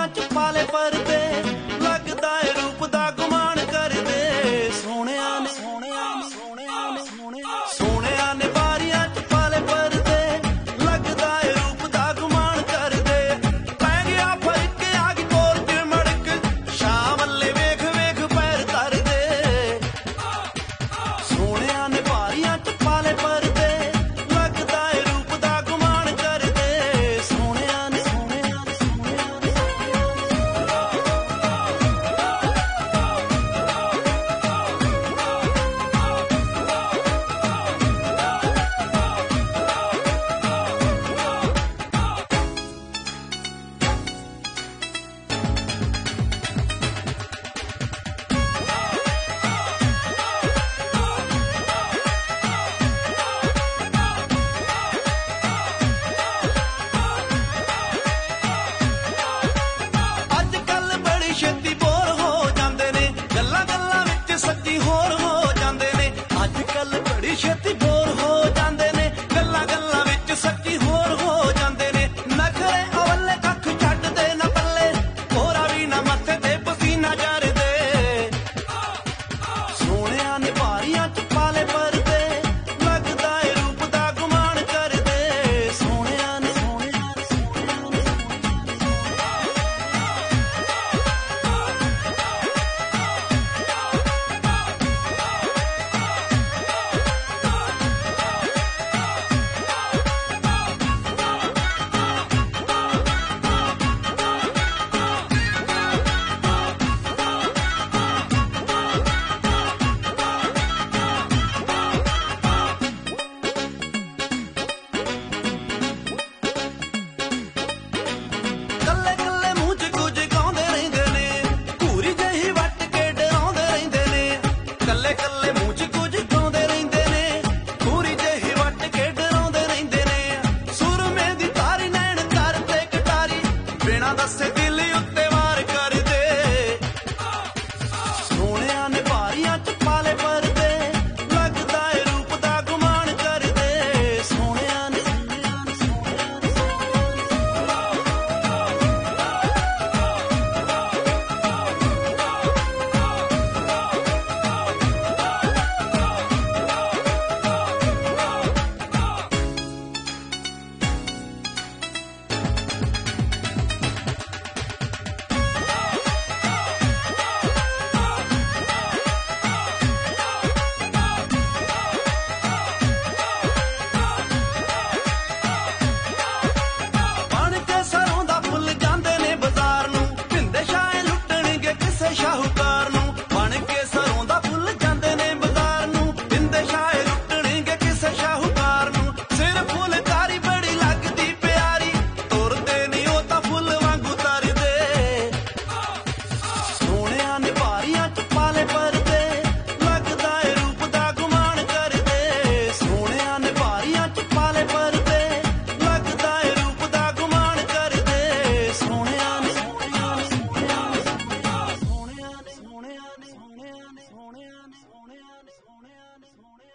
ਬਾਰੀਆਂ ਚ ਪਾਲੇ ਪਰਦੇ ਲੱਗਦਾ ਏ ਰੂਪ ਦਾ ਗੁਮਾਨ ਕਰਦੇ ਸੋਹਣਿਆ ਨੇ ਸੋਹਣਿਆ ਨੇ ਬਾਰੀਆਂ ਚ ਪਾਲੇ ਪਰਦੇ ਲੱਗਦਾ ਏ ਰੂਪ ਦਾ ਗੁਮਾਨ ਕਰਦੇ ਪੈ ਗਿਆ ਫਰਕ ਆ ਗਈ ਕੋਲ ਚ ਮੜਕ ਸ਼ਾਮ ਵੱਲੇ ਵੇਖ ਵੇਖ ਪੈਰ ਧਰਦੇ ਸੋਹਣਿਆ ਨੇ ਬਾਰੀਆਂ ਚ ਪਾਲੇ ਪਰਦੇ ਲੱਗਦਾ ਏ ਰੂਪ ਦਾ ਗੁਮਾਨ ਕਰਦੇ ਸੋਹਣਿਆ ਨੇ ਛੇਤੀ ਬੋਰ ਹੋ ਜਾਂਦੇ ਨੇ ਗੱਲਾਂ ਗੱਲਾਂ ਵਿੱਚ ਸੱਚੀ ਹੋਰ ਹੋ ਜਾਂਦੇ ਨੇ ਅੱਜ ਕੱਲ ਬੜੀ ਛੇਤੀ ਬੋਰ ਹੋ ਜਾਂਦੇ ਨੇ ਗੱਲਾਂ ਗੱਲਾਂ ਵਿੱਚ ਸੱਚੀ ਹੋਰ ਹੋ ਜਾਂਦੇ ਨੇ ਨਖਰੇ ਅਵਲੇ ਕੱਖ ਛੱਡਦੇ ਨਾ ਪੱਲੇ ਹੋਰਾ ਵੀ ਨਾ ਮੱਥੇ ਤੇ ਪਸੀਨਾ ਜਰਦੇ ਸੋਹਣਿਆ ਨੇ ਬਾਰੀਆਂ ਚ ਪਾਲੇ ਪਰਦੇ ਲੱਗਦਾ ਏ ਰੂਪ ਦਾ ਗੁਮਾਨ ਕਰਦੇ ਸੋਹਣਿਆ ਨੇ ਕੱਲੇ ਕੱਲੇ ਮੂੰਹ ਚ ਕੁਝ ਗਾਉਂਦੇ ਰਹਿੰਦੇ ਨੇ ਪੂਰੀ ਜਿਹੀ ਵੱਟ ਕੇ ਡਰਾਉਂਦੇ ਰਹਿੰਦੇ ਨੇ ਸੁਰਮੇ ਦੀ ਤਾਰੀ ਨੈਣ ਕਰਦੇ ਕਟਾਰੀ ਬਿਨਾਂ ਦੱਸੇ ਦਿਲ ਉੱਤੇ ਵਾਰ ਕਰਦੇ ਸੋਹਣਿਆ ਨੇ ਬਾਰੀਆਂ ਚ ਪਾਲੇ ਪਰਦੇ ਲੱਗਦਾ ਏ ਰੂਪ ਦਾ ਗੁਮਾਨ ਕਰਦੇ ਸੋਹਣਿਆ ਨੇ ਸ਼ਾਹੂਕਾਰ ਨੂੰ ਬਣ ਕੇ ਸਰੋਂ ਦਾ ਫੁੱਲ ਜਾਂਦੇ ਨੇ ਬਾਜ਼ਾਰ ਨੂੰ ਦਿੰਦੇ ਸ਼ਾਏ ਲੁੱਟਣਗੇ ਕਿਸੇ ਸ਼ਾਹੂਕਾਰ ਨੂੰ ਸਿਰ ਫੁੱਲਕਾਰੀ ਬੜੀ ਲੱਗਦੀ ਪਿਆਰੀ ਤੁਰਦੇ ਨਹੀਂ ਉਹ ਤਾਂ ਫੁੱਲ ਵਾਂਗੂ ਤਰਦੇ ਸੋਹਣਿਆ ਨੇ ਬਾਰੀਆਂ ਚ ਪਾਲੇ ਪਰਦੇ ਲੱਗਦਾ ਏ ਰੂਪ ਦਾ ਗੁਮਾਨ ਕਰਦੇ ਸੋਹਣਿਆ ਨੇ ਬਾਰੀਆਂ ਚ ਪਾਲੇ ਪਰਦੇ ਲੱਗਦਾ ਏ ਰੂਪ ਦਾ ਗੁਮਾਨ ਕਰਦੇ ਸੋਹਣਿਆ ਨੇ ਸੋਹਣਿਆ ਨੇ ਸੋਹਣਿਆ ਨੇ